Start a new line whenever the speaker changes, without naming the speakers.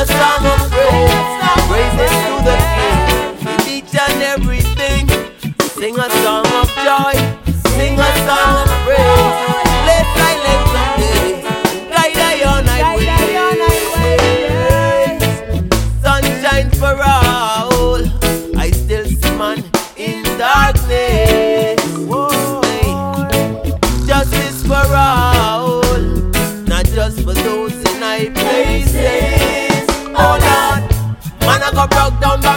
a song of praise, praises to the King. In each and everything, sing a song of joy, sing a song of praise. Let silence someday, guide I on my way. Sunshine for all, I still see man in darkness. Hey. Justice for all, not just for those in high places. Oh Lord, man I got broke down by